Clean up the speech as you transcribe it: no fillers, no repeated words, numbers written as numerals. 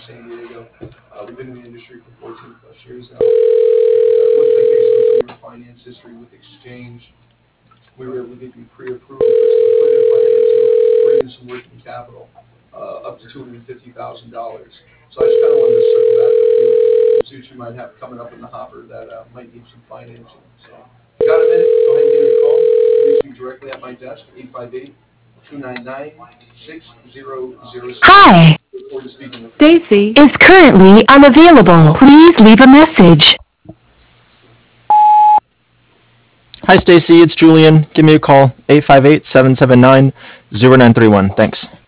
San Diego. We've been in the industry for 14 plus years now. It looks like based on some of your finance history with Exchange, we were able to get you pre-approved for some equipment financing or even some working capital, up to $250,000. So I just kind of wanted to circle back with you and see what you might have coming up in the hopper that might need some financing. So if you got a minute, go ahead and give me a call. Reach me directly at my desk, 858-299-6006. Hi, Look forward to speaking with you. Stacy is currently unavailable. Please leave a message. Hi, Stacy. It's Julian. Give me a call, 858-779-0931. Thanks.